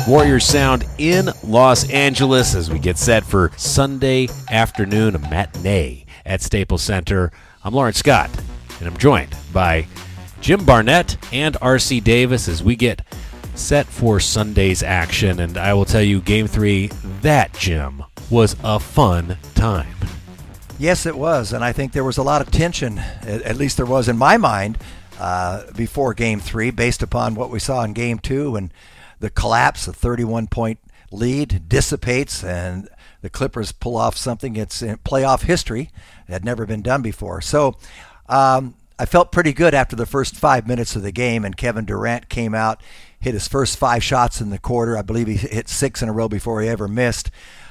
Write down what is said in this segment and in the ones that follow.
Warriors sound in Los Angeles as we get set for Sunday afternoon, a matinee at Staples Center. I'm Lawrence Scott, and I'm joined by Jim Barnett and R.C. Davis as we get set for Sunday's action. And I will tell you, Game 3, that, Jim, was a fun time. Yes, it was, and I think there was a lot of tension, at least there was in my mind, before Game 3, based upon what we saw in Game 2, and the collapse, a 31-point lead dissipates, and the Clippers pull off something that's in playoff history. It had never been done before. So I felt pretty good after the first 5 minutes of the game, and Kevin Durant came out, hit his first 5 shots in the quarter. I believe he hit 6 in a row before he ever missed.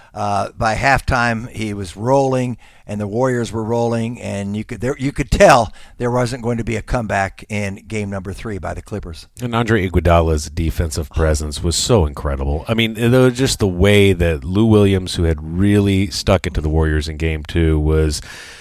By halftime, he was rolling, and the Warriors were rolling, and you could tell there wasn't going to be a comeback in game number 3 by the Clippers. And Andre Iguodala's defensive presence was so incredible. I mean, just the way that Lou Williams, who had really stuck it to the Warriors in Game 2, was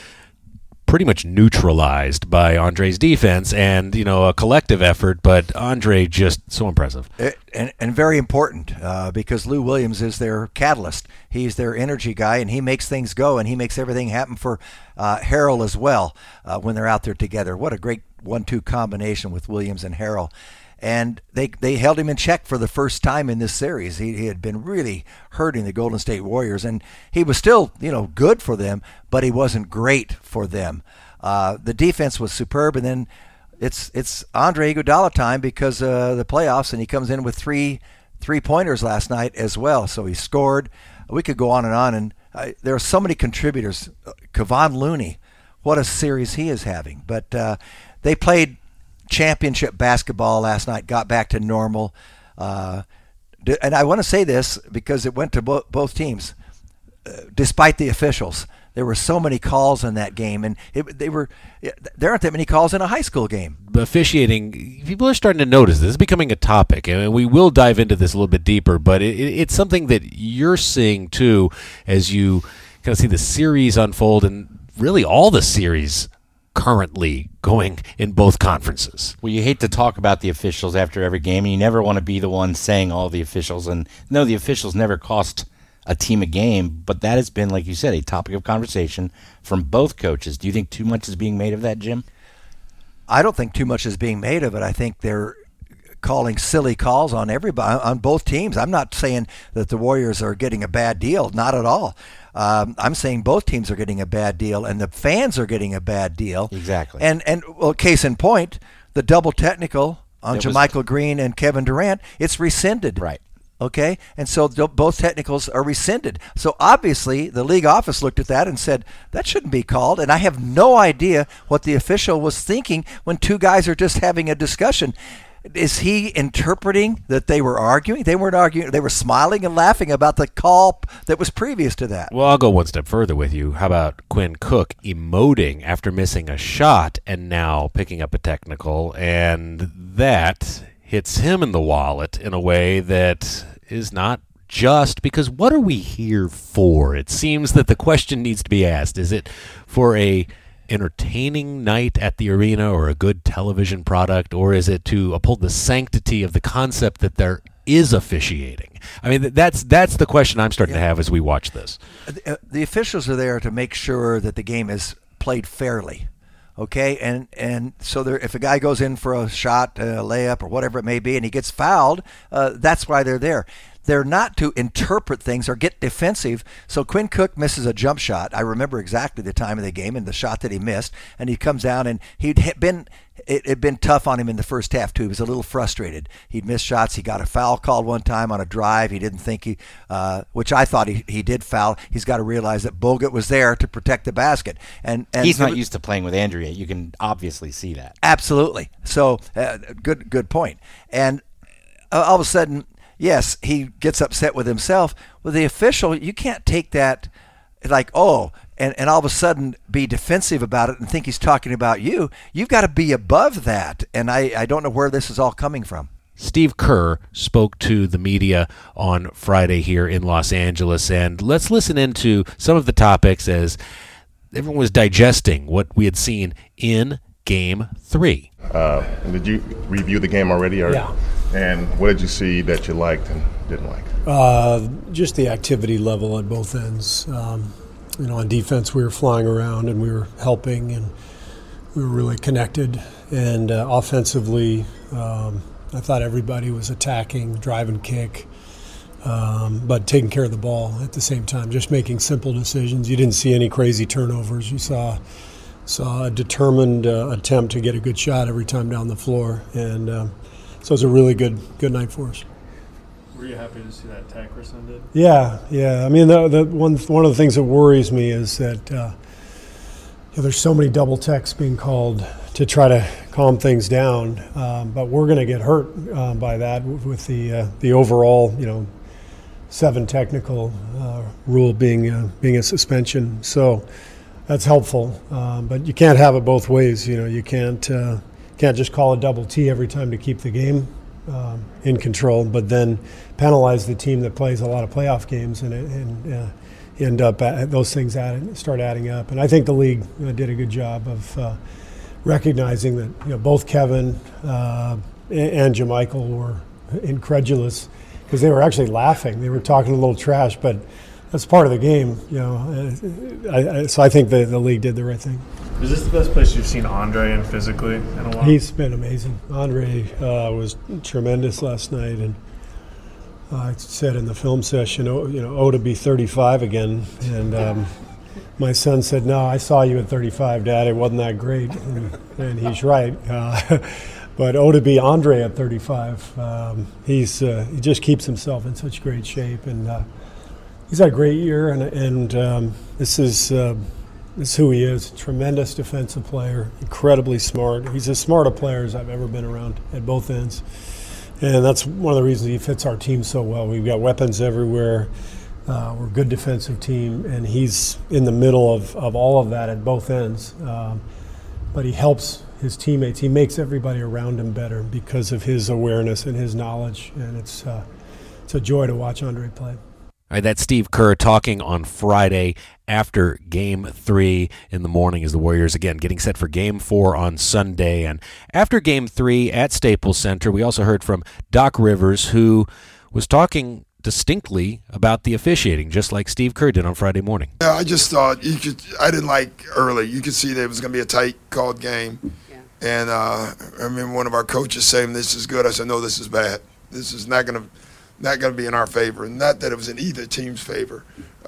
pretty much neutralized by Andre's defense, and a collective effort, but Andre just so impressive. And very important because Lou Williams is their catalyst. He's their energy guy, and he makes things go, and he makes everything happen for Harrell as well when they're out there together. What a great 1-2 combination with Williams and Harrell. And they held him in check for the first time in this series. He had been really hurting the Golden State Warriors, and he was still, good for them, but he wasn't great for them. The defense was superb, and then it's Andre Iguodala time because the playoffs, and he comes in with three-pointers last night as well. So he scored. We could go on, and there are so many contributors. Kevon Looney, what a series he is having. But they played championship basketball last night, got back to normal. And I want to say this because it went to both teams. Despite the officials, there were so many calls in that game, and there aren't that many calls in a high school game. Officiating, people are starting to notice this is becoming a topic, and we will dive into this a little bit deeper, but it's something that you're seeing too as you kind of see the series unfold, and really all the series currently going in both conferences. Well, you hate to talk about the officials after every game, and you never want to be the one saying all the officials. And no, the officials never cost a team a game, but that has been, like you said, a topic of conversation from both coaches. Do you think too much is being made of that, Jim? I don't think too much is being made of it. I think they're calling silly calls on everybody, on both teams. I'm not saying that the Warriors are getting a bad deal, not at all. I'm saying both teams are getting a bad deal, and the fans are getting a bad deal. Exactly. And well, case in point, the double technical on JaMychal Green and Kevin Durant, it's rescinded. Right. Okay? And so both technicals are rescinded. So obviously the league office looked at that and said, that shouldn't be called. And I have no idea what the official was thinking when two guys are just having a discussion. Is he interpreting that they were arguing? They weren't arguing. They were smiling and laughing about the call that was previous to that. Well, I'll go one step further with you. How about Quinn Cook emoting after missing a shot and now picking up a technical, and that hits him in the wallet in a way that is not just, because what are we here for? It seems that the question needs to be asked. Is it for a entertaining night at the arena or a good television product, or is it to uphold the sanctity of the concept that there is officiating? I mean, that's the question I'm starting to have as we watch this. The officials are there to make sure that the game is played fairly, okay? And so if a guy goes in for a shot, a layup, or whatever it may be, and he gets fouled, that's why they're there. They're not to interpret things or get defensive. So Quinn Cook misses a jump shot. I remember exactly the time of the game and the shot that he missed. And he comes down, and it had been tough on him in the first half too. He was a little frustrated. He'd missed shots. He got a foul called one time on a drive. He didn't think which I thought he did foul. He's got to realize that Bogut was there to protect the basket. And he's not used to playing with Andrea. You can obviously see that. Absolutely. So good point. And all of a sudden, yes, he gets upset with himself. With the official, you can't take that like, and all of a sudden be defensive about it and think he's talking about you. You've got to be above that. And I don't know where this is all coming from. Steve Kerr spoke to the media on Friday here in Los Angeles, and let's listen into some of the topics as everyone was digesting what we had seen in Game 3. Did you review the game already? Or? Yeah. And what did you see that you liked and didn't like? Just the activity level at both ends. On defense, we were flying around and we were helping, and we were really connected. And offensively, I thought everybody was attacking, drive and kick, but taking care of the ball at the same time, just making simple decisions. You didn't see any crazy turnovers. You saw a determined attempt to get a good shot every time down the floor. And so it was a really good night for us. Were you happy to see that tech rescinded? Yeah. I mean, the one of the things that worries me is that there's so many double techs being called to try to calm things down, but we're going to get hurt by that with the overall 7 technical rule being a suspension. So that's helpful, but you can't have it both ways. You can't just call a double T every time to keep the game in control, but then penalize the team that plays a lot of playoff games and end up those things start adding up. And I think the league did a good job of recognizing that both Kevin and JaMychal were incredulous because they were actually laughing. They were talking a little trash, but that's part of the game. So I think the league did the right thing. Is this the best place you've seen Andre in physically in a while? He's been amazing. Andre was tremendous last night, and I said in the film session, to be 35 again, and my son said, "No, I saw you at 35, Dad. It wasn't that great," and he's right. But to be Andre at 35, he just keeps himself in such great shape, and he's had a great year, and this is who he is. Tremendous defensive player, incredibly smart. He's as smart a player as I've ever been around at both ends. And that's one of the reasons he fits our team so well. We've got weapons everywhere. We're a good defensive team, and he's in the middle of all of that at both ends. But he helps his teammates. He makes everybody around him better because of his awareness and his knowledge. And it's a joy to watch Andre play. All right, that's Steve Kerr talking on Friday after Game 3 in the morning as the Warriors, again, getting set for Game 4 on Sunday. And after Game 3 at Staples Center, we also heard from Doc Rivers, who was talking distinctly about the officiating, just like Steve Kerr did on Friday morning. Yeah, I just thought I didn't like early. You could see that it was going to be a tight called game. Yeah. And I remember one of our coaches saying, "This is good." I said, "No, this is bad. This is not going to be in our favor." Not that it was in either team's favor.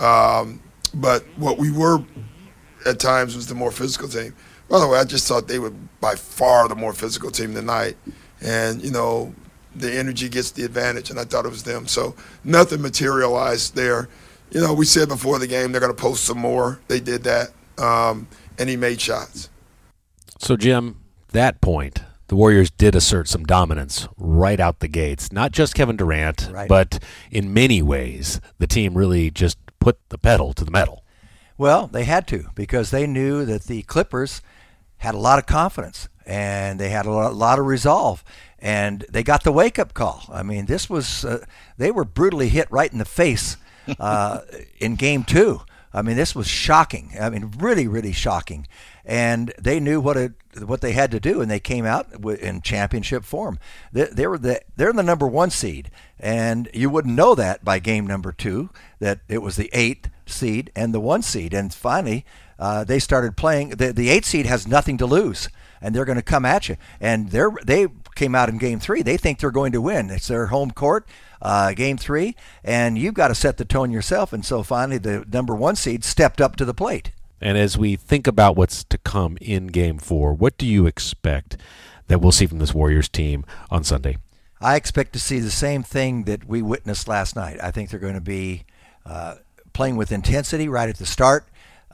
But what we were at times was the more physical team. By the way, I just thought they were by far the more physical team tonight. And, the energy gets the advantage, and I thought it was them. So nothing materialized there. We said before the game they're going to post some more. They did that, and he made shots. So, Jim, that point, the Warriors did assert some dominance right out the gates. Not just Kevin Durant, right, but in many ways the team really just put the pedal to the metal. Well, they had to, because they knew that the Clippers had a lot of confidence and they had a lot of resolve, and they got the wake-up call. I mean, this was they were brutally hit right in the face in Game 2. I mean, this was shocking. I mean, really, really shocking. And they knew what they had to do, and they came out in championship form. They're the number 1 seed, and you wouldn't know that by game number 2 that it was the 8th seed and the 1 seed. And finally, they started playing. The 8th seed has nothing to lose, and they're going to come at you. And they came out in Game 3. They think they're going to win. It's their home court. Game 3, and you've got to set the tone yourself. And so finally the number 1 seed stepped up to the plate. And as we think about what's to come in Game 4, what do you expect that we'll see from this Warriors team on Sunday? I expect to see the same thing that we witnessed last night. I think they're going to be playing with intensity right at the start.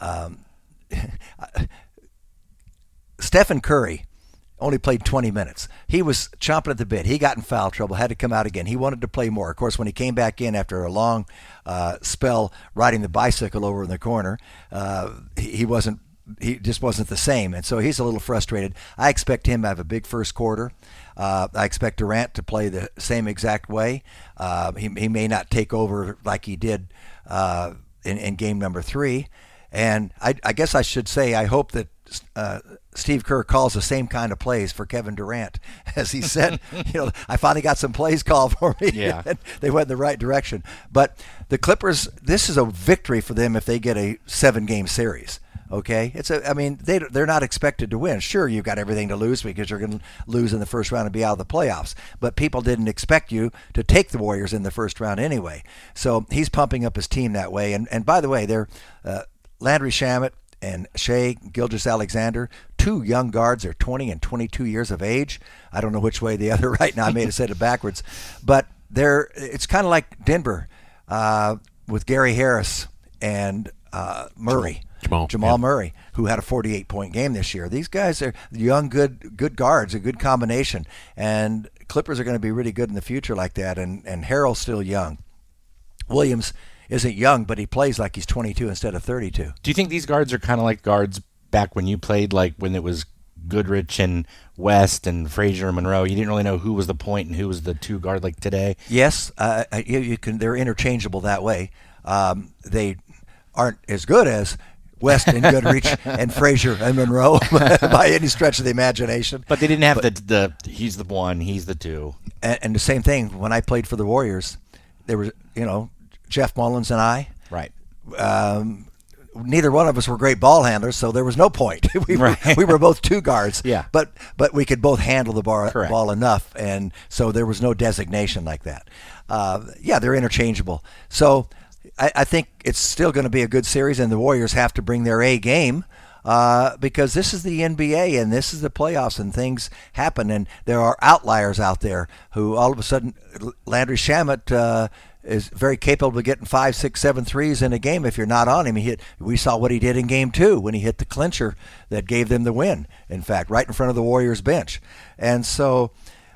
Stephen Curry only played 20 minutes. He was chomping at the bit. He got in foul trouble, had to come out again. He wanted to play more. Of course, when he came back in after a long spell riding the bicycle over in the corner, he just wasn't the same. And so he's a little frustrated. I expect him to have a big first quarter. I expect Durant to play the same exact way. He may not take over like he did in game number 3. And I guess I should say I hope that Steve Kerr calls the same kind of plays for Kevin Durant. As he said, I finally got some plays called for me. Yeah. And they went in the right direction. But the Clippers, this is a victory for them if they get a 7-game series. Okay, they're not expected to win. Sure, you've got everything to lose because you're going to lose in the first round and be out of the playoffs. But people didn't expect you to take the Warriors in the first round anyway. So he's pumping up his team that way. And by the way, they're Landry Shamet and Shai Gilgeous-Alexander, 2 young guards. They're 20 and 22 years of age. I don't know which way the other right now. I may have said it backwards, but it's kind of like Denver with Gary Harris and Murray. Jamal Murray, who had a 48-point game this year. These guys are young, good guards, a good combination. And Clippers are going to be really good in the future like that. And Harrell's still young. Williams isn't young, but he plays like he's 22 instead of 32. Do you think these guards are kind of like guards back when you played, like when it was Goodrich and West and Frazier and Monroe? You didn't really know who was the point and who was the 2 guard like today? Yes, you can. They're interchangeable that way. They aren't as good as West and Goodrich and Frazier and Monroe by any stretch of the imagination. But they didn't have the he's the 1, he's the 2. And the same thing when I played for the Warriors, there was Jeff Mullins and I. Right. Neither one of us were great ball handlers, so there was no point. we were both 2 guards. Yeah. But we could both handle the ball enough, and so there was no designation like that. They're interchangeable. So I think it's still going to be a good series, and the Warriors have to bring their A game because this is the NBA and this is the playoffs, and things happen, and there are outliers out there who all of a sudden Landry Shamet is very capable of getting 5, 6, 7 threes in a game if you're not on him. We saw what he did in Game 2 when he hit the clincher that gave them the win, in fact, right in front of the Warriors bench. And so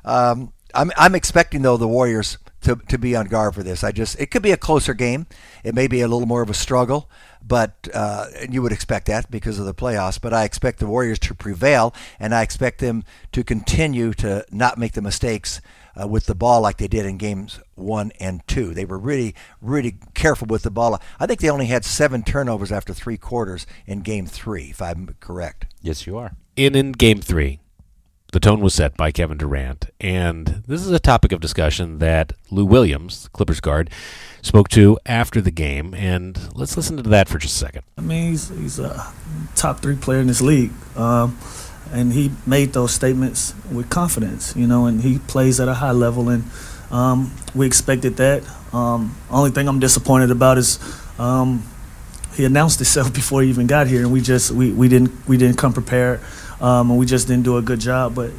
I'm expecting, though, the Warriors to be on guard for this. It could be a closer game. It may be a little more of a struggle, but and you would expect that because of the playoffs. But I expect the Warriors to prevail, and I expect them to continue to not make the mistakes with the ball like they did in games 1 and 2. They were really, really careful with the ball. I think they only had 7 turnovers after 3 quarters in Game 3, if I'm correct. Yes, you are. In Game 3, the tone was set by Kevin Durant, and this is a topic of discussion that Lou Williams, Clippers guard, spoke to after the game, and let's listen to that for just a second. I mean, he's a top 3 player in this league, and he made those statements with confidence, and he plays at a high level, and we expected that. Only thing I'm disappointed about is he announced himself before he even got here, and we didn't come prepared. And we just didn't do a good job. But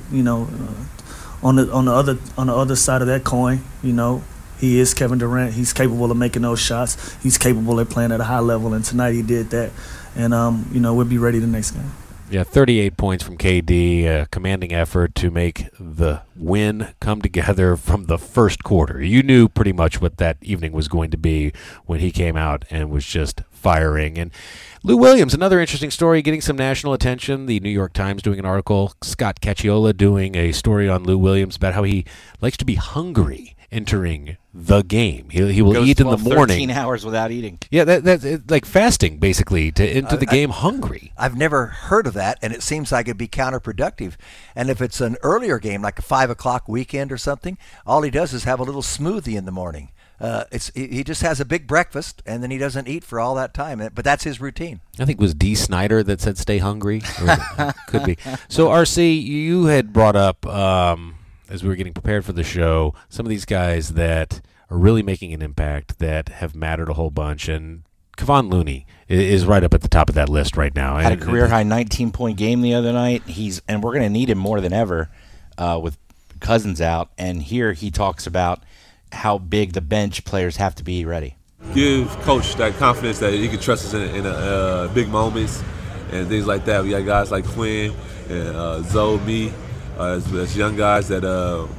on the other side of that coin, he is Kevin Durant. He's capable of making those shots. He's capable of playing at a high level, and tonight he did that. And we'll be ready the next game. Yeah, 38 points from KD, a commanding effort to make the win come together from the first quarter. You knew pretty much what that evening was going to be when he came out and was just firing. And Lou Williams, another interesting story, getting some national attention. The New York Times doing an article, Scott Cacciola doing a story on Lou Williams about how he likes to be hungry entering the game. He will eat in the morning. 13 hours without eating. Yeah, that's like fasting, basically, to enter the game hungry. I've never heard of that, and it seems like it'd be counterproductive. And if it's an earlier game, like a 5 o'clock weekend or something, all he does is have a little smoothie in the morning. He just has a big breakfast, and then he doesn't eat for all that time. But that's his routine. I think it was Dee Snider that said stay hungry. Or could be. So, RC, you had brought up, as we were getting prepared for the show, some of these guys that are really making an impact, that have mattered a whole bunch, and Kevon Looney is right up at the top of that list right now. Had a career-high 19-point game the other night. And we're going to need him more than ever with Cousins out. And here he talks about how big the bench players have to be ready. Give Coach that confidence that he can trust us in big moments and things like that. We got guys like Quinn and Zoe, me, as young guys that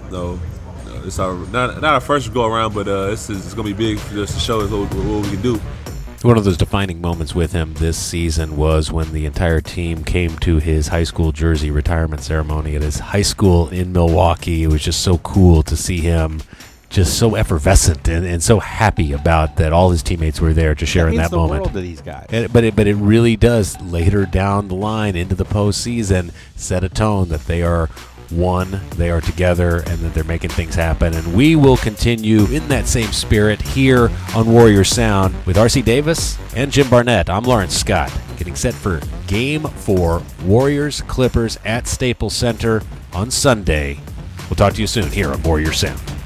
it's not our first go around, but it's going to be big for us to show us what we can do. One of those defining moments with him this season was when the entire team came to his high school jersey retirement ceremony at his high school in Milwaukee. It was just so cool to see him just so effervescent and so happy about that all his teammates were there to share in that the moment. World to these guys. But it really does later down the line into the postseason set a tone that they are one, they are together, and that they're making things happen. And we will continue in that same spirit here on Warrior Sound with R.C. Davis and Jim Barnett. I'm Lawrence Scott, getting set for Game 4, Warriors-Clippers at Staples Center on Sunday. We'll talk to you soon here on Warrior Sound.